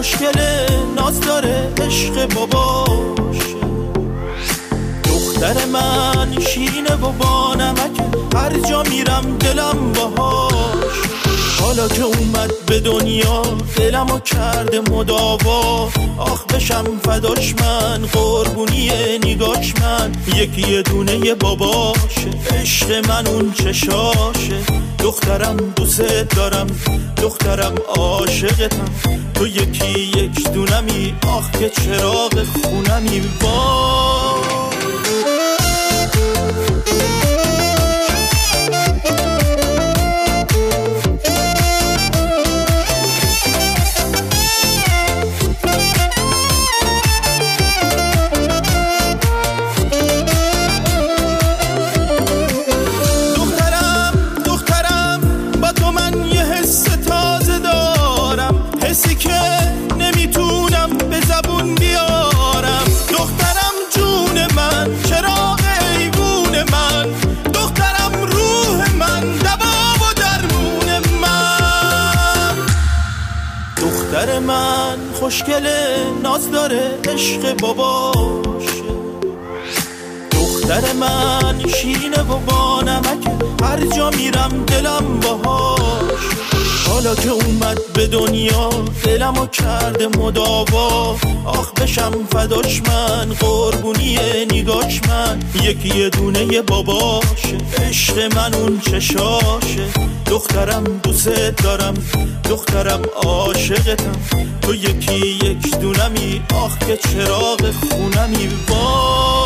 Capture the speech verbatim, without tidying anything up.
خوشگله ناز داره عشق باباشه، دختر من شیرینه و با نمکه، هر جا میرم دلم باهاش. حالا که اومد به دنیا دلمو کرده مداوا، آخ بشم فداش من، قربونی نگاش من. یکی یه دونه باباشه، عشق من اون چشاشه. دخترم دوست دارم، دخترم عاشقتم، تو یکی یک دونمی، آخ که چراغ خونمی. وای حسی که نمیتونم به زبون بیارم. دخترم جون من، چراغ ایوون من، دخترم روح من، دوا و درمون من. دختر من خوشگله ناز داره عشق باباشه، دختر من شیرینه و با نمکه، هر جا میرم دلم باهاش. حالا که اومد به دنیا دلمو کرده مداوا، آخ بشم فداش من، قربونی نگاش من. یکی یه دونه باباشه، عشق من اون چشاشه. دخترم دوست دارم، دخترم عاشقتم، تو یکی یک دونمی، آخ که چراغ خونمی. وای